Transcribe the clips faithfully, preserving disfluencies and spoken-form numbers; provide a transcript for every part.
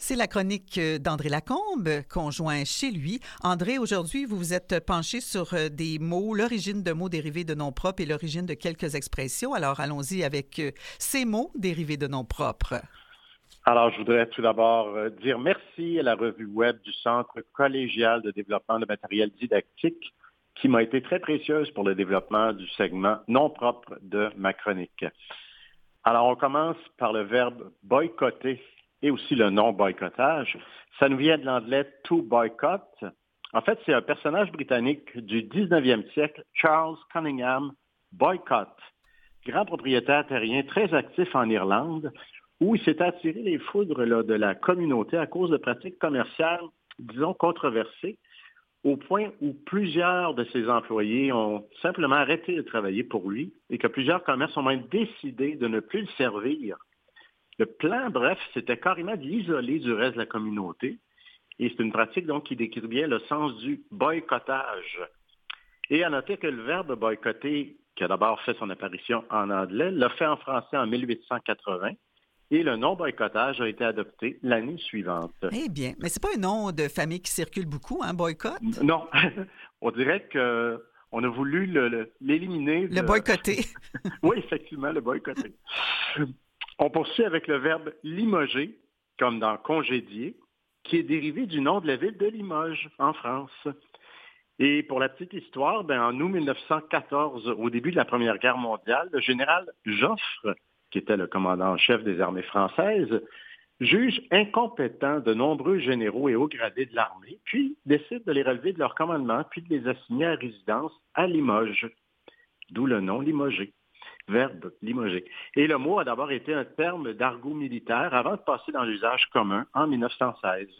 C'est la chronique d'André Lacombe qu'on joint chez lui. André, aujourd'hui, vous vous êtes penché sur des mots, l'origine de mots dérivés de noms propres et l'origine de quelques expressions. Alors, allons-y avec ces mots dérivés de noms propres. Alors, je voudrais tout d'abord dire merci à la revue web du Centre collégial de développement de matériel didactique qui m'a été très précieuse pour le développement du segment non propre de ma chronique. Alors, on commence par le verbe boycotter et aussi le nom boycottage. Ça nous vient de l'anglais to boycott. En fait, c'est un personnage britannique du dix-neuvième siècle, Charles Cunningham Boycott, grand propriétaire terrien très actif en Irlande, où il s'est attiré les foudres là, de la communauté à cause de pratiques commerciales, disons, controversées, au point où plusieurs de ses employés ont simplement arrêté de travailler pour lui et que plusieurs commerces ont même décidé de ne plus le servir. Le plan, bref, c'était carrément de l'isoler du reste de la communauté. Et c'est une pratique donc qui décrit bien le sens du boycottage. Et à noter que le verbe boycotter, qui a d'abord fait son apparition en anglais, l'a fait en français en dix-huit cent quatre-vingts. Et le nom boycottage a été adopté l'année suivante. Eh bien, mais c'est pas un nom de famille qui circule beaucoup, hein, boycott? Non, on dirait qu'on a voulu le, le, l'éliminer. Le de... boycotter. Oui, effectivement, le boycotter. On poursuit avec le verbe limoger, comme dans congédier, qui est dérivé du nom de la ville de Limoges, en France. Et pour la petite histoire, ben, en août dix-neuf cent quatorze, au début de la Première Guerre mondiale, le général Joffre, qui était le commandant en chef des armées françaises, juge incompétent de nombreux généraux et hauts gradés de l'armée, puis décide de les relever de leur commandement, puis de les assigner à résidence à Limoges, d'où le nom limogé. Verbe limogé. Et le mot a d'abord été un terme d'argot militaire avant de passer dans l'usage commun en dix-neuf cent seize.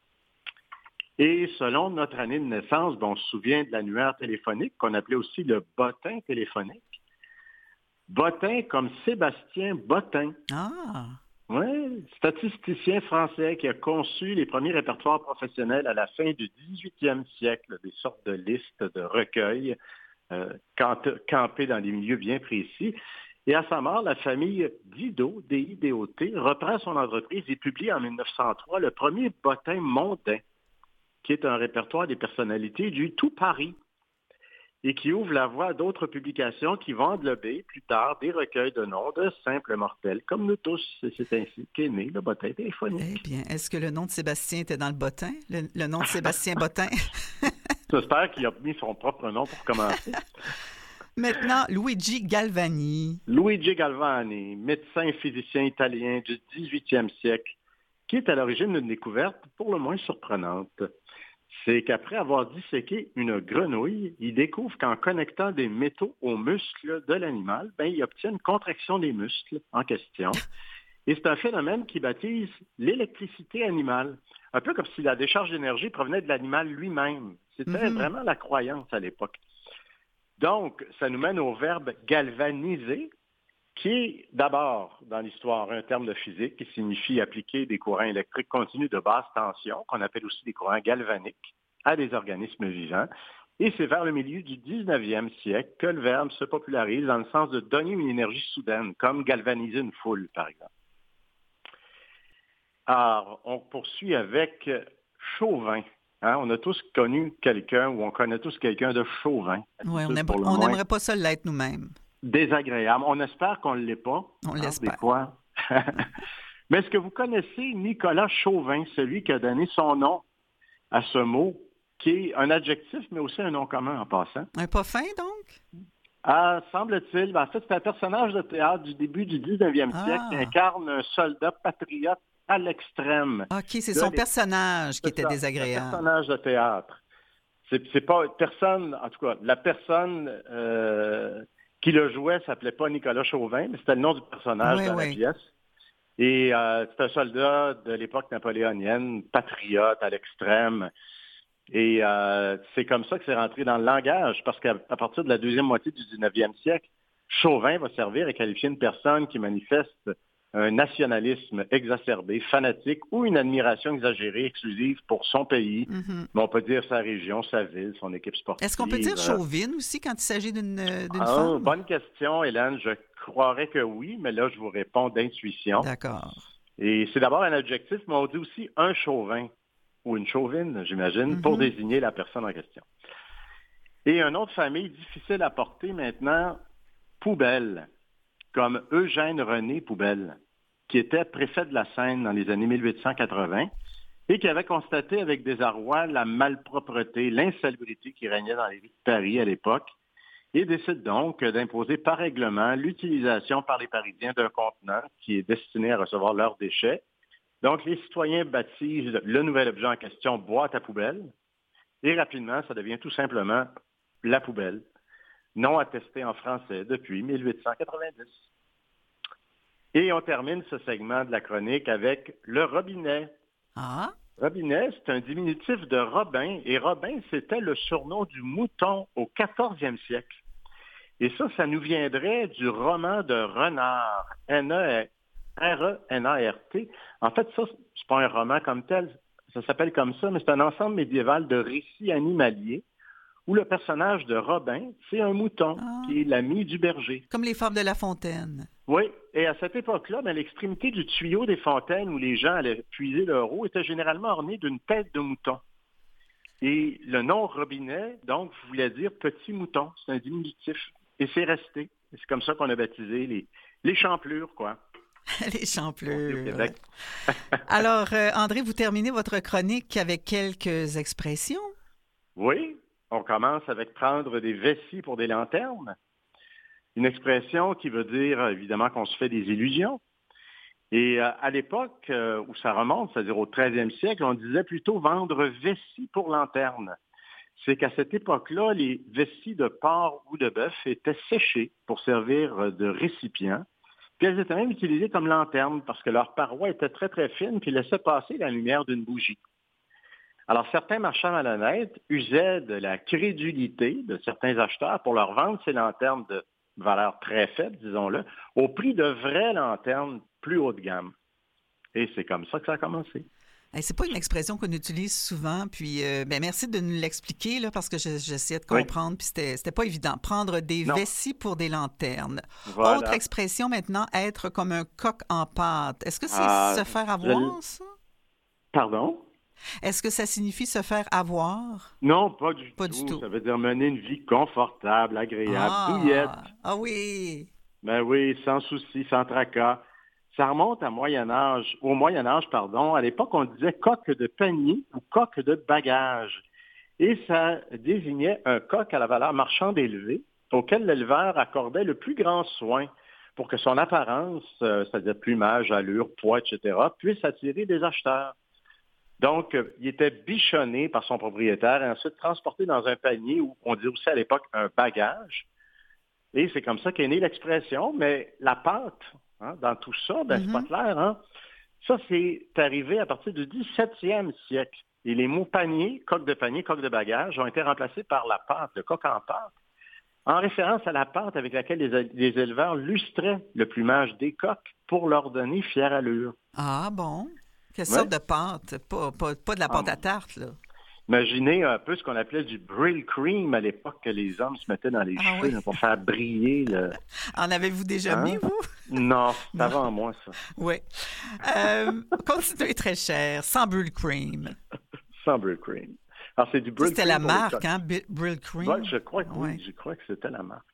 Et selon notre année de naissance, bon, on se souvient de l'annuaire téléphonique qu'on appelait aussi le bottin téléphonique. Bottin comme Sébastien Bottin. Ah! Oui, statisticien français qui a conçu les premiers répertoires professionnels à la fin du dix-huitième siècle, des sortes de listes de recueils euh, campés dans des milieux bien précis. Et à sa mort, la famille Didot, D I D O T, reprend son entreprise et publie en dix-neuf cent trois le premier Bottin mondain, qui est un répertoire des personnalités du tout Paris et qui ouvre la voie à d'autres publications qui vont englober plus tard des recueils de noms de simples mortels, comme nous tous. Et c'est ainsi qu'est né le bottin téléphonique. Eh bien, est-ce que le nom de Sébastien était dans le bottin? Le, le nom de Sébastien Bottin? J'espère qu'il a mis son propre nom pour commencer. Maintenant, Luigi Galvani. Luigi Galvani, médecin et physicien italien du dix-huitième siècle, qui est à l'origine d'une découverte pour le moins surprenante. C'est qu'après avoir disséqué une grenouille, il découvre qu'en connectant des métaux aux muscles de l'animal, ben, il obtient une contraction des muscles en question. Et c'est un phénomène qu'il baptise l'électricité animale. Un peu comme si la décharge d'énergie provenait de l'animal lui-même. C'était mm-hmm. vraiment la croyance à l'époque. Donc, ça nous mène au verbe galvaniser, qui est d'abord, dans l'histoire, un terme de physique qui signifie appliquer des courants électriques continus de basse tension, qu'on appelle aussi des courants galvaniques, à des organismes vivants. Et c'est vers le milieu du dix-neuvième siècle que le verbe se popularise dans le sens de donner une énergie soudaine, comme galvaniser une foule, par exemple. Alors, on poursuit avec chauvin. Hein, on a tous connu quelqu'un, ou on connaît tous quelqu'un de chauvin. Oui, on n'aimerait pas ça l'être nous-mêmes. Désagréable. On espère qu'on ne l'est pas. On hein, l'espère. Des fois. Mais est-ce que vous connaissez Nicolas Chauvin, celui qui a donné son nom à ce mot, qui est un adjectif, mais aussi un nom commun en passant? Un pas fin, donc? Ah, semble-t-il. Ben, en fait, c'est un personnage de théâtre du début du dix-neuvième ah. siècle qui incarne un soldat patriote à l'extrême. OK, c'est son personnage qui c'est était ça, désagréable. Un personnage de théâtre. C'est, c'est pas personne, en tout cas, la personne euh, qui le jouait s'appelait pas Nicolas Chauvin, mais c'était le nom du personnage oui, dans oui. la pièce. Et euh, c'est un soldat de l'époque napoléonienne, patriote à l'extrême. Et euh, c'est comme ça que c'est rentré dans le langage, parce qu'à à partir de la deuxième moitié du dix-neuvième siècle, Chauvin va servir à qualifier une personne qui manifeste un nationalisme exacerbé, fanatique ou une admiration exagérée, exclusive pour son pays. Mm-hmm. Mais on peut dire sa région, sa ville, son équipe sportive. Est-ce qu'on peut dire chauvine aussi quand il s'agit d'une, d'une ah, femme? Bonne question, Hélène. Je croirais que oui, mais là, je vous réponds d'intuition. D'accord. Et c'est d'abord un adjectif, mais on dit aussi un chauvin, ou une chauvine, j'imagine, mm-hmm. pour désigner la personne en question. Et une autre famille difficile à porter maintenant, Poubelle, comme Eugène René Poubelle, qui était préfet de la Seine dans les années mille huit cent quatre-vingts et qui avait constaté avec désarroi la malpropreté, l'insalubrité qui régnait dans les rues de Paris à l'époque, et décide donc d'imposer par règlement l'utilisation par les Parisiens d'un contenant qui est destiné à recevoir leurs déchets. Donc, les citoyens baptisent le nouvel objet en question boîte à poubelle, et rapidement, ça devient tout simplement la poubelle, non attesté en français depuis mille huit cent quatre-vingt-dix. Et on termine ce segment de la chronique avec le robinet. Ah. Robinet, c'est un diminutif de Robin, et Robin, c'était le surnom du mouton au quatorzième siècle. Et ça, ça nous viendrait du roman de Renard, N E R E N A R T. En fait, ça, c'est pas un roman comme tel, ça s'appelle comme ça, mais c'est un ensemble médiéval de récits animaliers où le personnage de Robin, c'est un mouton, ah. qui est l'ami du berger. Comme les Fables de La Fontaine. Oui, et à cette époque-là, ben, l'extrémité du tuyau des fontaines où les gens allaient puiser leur eau était généralement ornée d'une tête de mouton. Et le nom robinet, donc, voulait dire petit mouton. C'est un diminutif. Et c'est resté. Et c'est comme ça qu'on a baptisé les, les champlures, quoi. Les champlures. Alors, euh, André, vous terminez votre chronique avec quelques expressions. Oui. On commence avec prendre des vessies pour des lanternes. Une expression qui veut dire, évidemment, qu'on se fait des illusions. Et euh, à l'époque euh, où ça remonte, c'est-à-dire au treizième siècle, on disait plutôt vendre vessie pour lanterne. C'est qu'à cette époque-là, les vessies de porc ou de bœuf étaient séchées pour servir de récipient. Puis elles étaient même utilisées comme lanterne parce que leur paroi était très, très fine puis laissait passer la lumière d'une bougie. Alors, certains marchands malhonnêtes usaient de la crédulité de certains acheteurs pour leur vendre ces lanternes de valeur très faible, disons-le, au prix de vraies lanternes plus haut de gamme. Et c'est comme ça que ça a commencé. Hey, c'est pas une expression qu'on utilise souvent, puis euh, ben merci de nous l'expliquer, là, parce que je, j'essayais de comprendre, oui. Puis c'était, c'était pas évident. Prendre des non. vessies pour des lanternes. Voilà. Autre expression maintenant, être comme un coq en pâte. Est-ce que c'est ah, se faire avoir, je... ça? Pardon? Est-ce que ça signifie se faire avoir? Non, pas du pas tout. Du tout. Ça veut dire mener une vie confortable, agréable, ah, douillette. Ah oui! Ben oui, sans souci, sans tracas. Ça remonte à Moyen Âge, au Moyen Âge, pardon. À l'époque, on disait coq de panier ou coq de bagage. Et ça désignait un coq à la valeur marchande élevée, auquel l'éleveur accordait le plus grand soin pour que son apparence, euh, c'est-à-dire plumage, allure, poids, et cetera, puisse attirer des acheteurs. Donc, euh, il était bichonné par son propriétaire et ensuite transporté dans un panier, ou on dit aussi à l'époque un bagage. Et c'est comme ça qu'est née l'expression, mais la pâte, hein, dans tout ça, ben, mm-hmm. c'est pas clair, hein? Ça, c'est arrivé à partir du dix-septième siècle. Et les mots panier, coq de panier, coq de bagage ont été remplacés par la pâte, le coq en pâte, en référence à la pâte avec laquelle les, les éleveurs lustraient le plumage des coqs pour leur donner fière allure. Ah bon? Quelle ouais. sorte de pâte? Pas, pas, pas de la pâte ah, à tarte, là. Imaginez un peu ce qu'on appelait du brill cream à l'époque que les hommes se mettaient dans les ah, cheveux oui. pour faire briller le... En avez-vous déjà hein? mis, vous? Non, c'est avant moi, ça. Oui. Euh, continuez très cher. Sans brill cream. Sans brill cream. Alors, c'est du brill c'était cream. C'était la marque, hein? Brill cream. Ouais, je crois que oui. Ouais. Je crois que c'était la marque.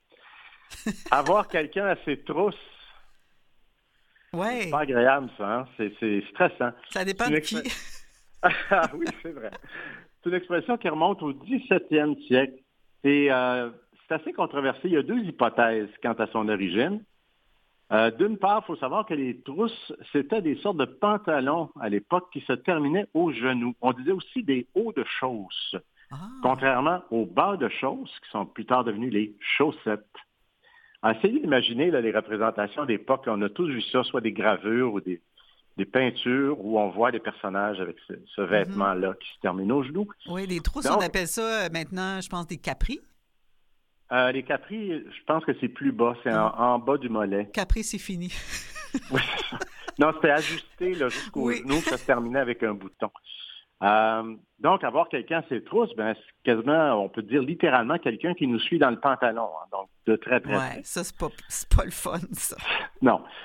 Avoir quelqu'un à ses trousses. Oui. C'est pas agréable, ça. Hein? C'est, c'est stressant. Ça dépend de qui. Ah oui, c'est vrai. C'est une expression qui remonte au dix-septième siècle. Et euh, c'est assez controversé. Il y a deux hypothèses quant à son origine. Euh, d'une part, il faut savoir que les trousses, c'était des sortes de pantalons à l'époque qui se terminaient aux genoux. On disait aussi des hauts de chausses, ah. contrairement aux bas de chausses qui sont plus tard devenus les chaussettes. Alors, essayez d'imaginer là, les représentations d'époque. On a tous vu ça, soit des gravures ou des des peintures où on voit des personnages avec ce, ce vêtement-là mm-hmm. qui se termine aux genoux. Oui, les trousses, Donc, on appelle ça maintenant, je pense, des capris. Euh, les capris, je pense que c'est plus bas, c'est en, en bas du mollet. Capri, c'est fini. Oui, non, c'était ajusté là, jusqu'au oui. genou, ça se terminait avec un bouton. Euh, donc, avoir quelqu'un à ses trousses, ben, c'est quasiment, on peut dire littéralement quelqu'un qui nous suit dans le pantalon. Hein, donc, de très, très près. Oui, ça, c'est pas, c'est pas le fun, ça. Non.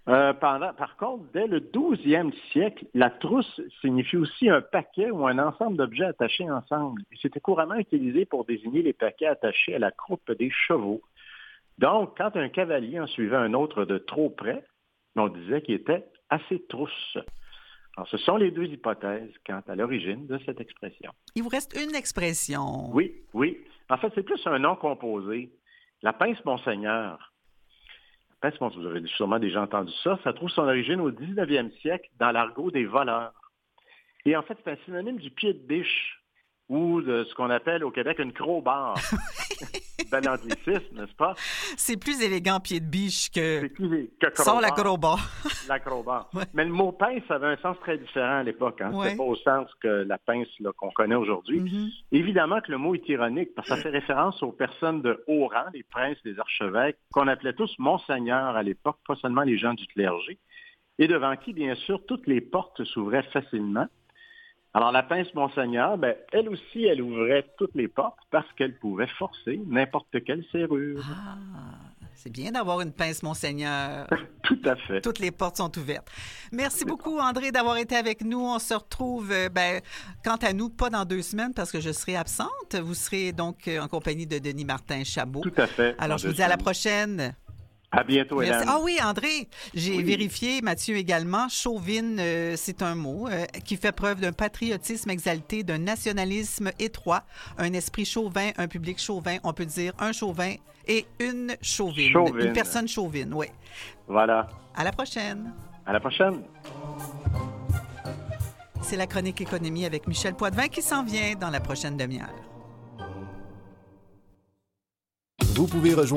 Euh, pendant, par contre, dès le douzième siècle, la trousse signifie aussi un paquet ou un ensemble d'objets attachés ensemble. Et c'était couramment utilisé pour désigner les paquets attachés à la croupe des chevaux. Donc, quand un cavalier en suivait un autre de trop près, on disait qu'il était assez trousse. Alors, ce sont les deux hypothèses quant à l'origine de cette expression. Il vous reste une expression. Oui, oui. En fait, c'est plus un nom composé. La pince Monseigneur. La pince Monseigneur, vous avez sûrement déjà entendu ça. Ça trouve son origine au dix-neuvième siècle dans l'argot des voleurs. Et en fait, c'est un synonyme du pied de biche ou de ce qu'on appelle au Québec une crowbar. Ben anglicisme, n'est-ce pas? C'est plus élégant pied de biche que, c'est plus que crowbar. Sans la crowbar. La crowbar. Ouais. Mais le mot pince avait un sens très différent à l'époque. Hein? Ouais. C'était pas au sens que la pince là, qu'on connaît aujourd'hui. Mm-hmm. Évidemment que le mot est ironique parce que ça fait référence aux personnes de haut rang, les princes, les archevêques, qu'on appelait tous monseigneurs à l'époque, pas seulement les gens du clergé, et devant qui, bien sûr, toutes les portes s'ouvraient facilement. Alors, la pince Monseigneur, ben, elle aussi, elle ouvrait toutes les portes parce qu'elle pouvait forcer n'importe quelle serrure. Ah, c'est bien d'avoir une pince Monseigneur. Tout à fait. Toutes les portes sont ouvertes. Merci beaucoup, André, d'avoir été avec nous. On se retrouve, ben, quant à nous, pas dans deux semaines parce que je serai absente. Vous serez donc en compagnie de Denis Martin-Chabot. Tout à fait. Alors, je vous dis à la prochaine. À bientôt, Hélène. Ah oui, André, j'ai oui. vérifié, Mathieu également, chauvine, euh, c'est un mot euh, qui fait preuve d'un patriotisme exalté, d'un nationalisme étroit, un esprit chauvin, un public chauvin, on peut dire un chauvin et une chauvine. Chauvine. Une personne chauvine, oui. Voilà. À la prochaine. À la prochaine. C'est la chronique économie avec Michel Poitvin qui s'en vient dans la prochaine demi-heure. Vous pouvez rejoindre